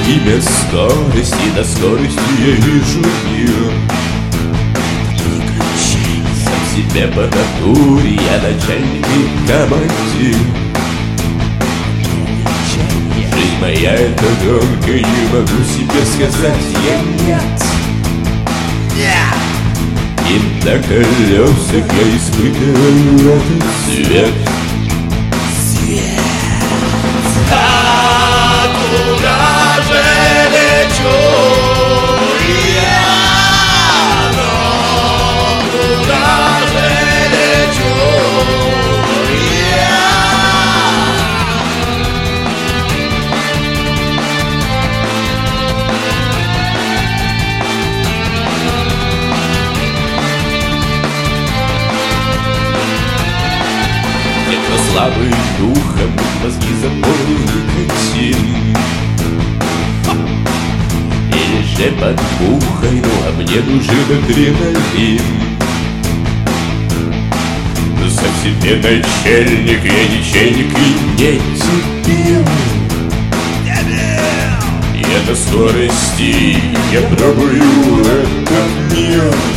имя скорость, и на скорости я вижу мир. Сам себе по натуре я начальник и командир. Жизнь моя это гонка, не могу себе сказать я нет. И на колесах я испытываю этот свет. А куда же лечу я? Но куда же лечу я? Те, кто слабый духом, мозги заполнены никотин. Или же под мухой, ну а мне нужен адреналин. Сам себе начальник, я ничейник и не дебил. Я на скорости, я пробую этот мир.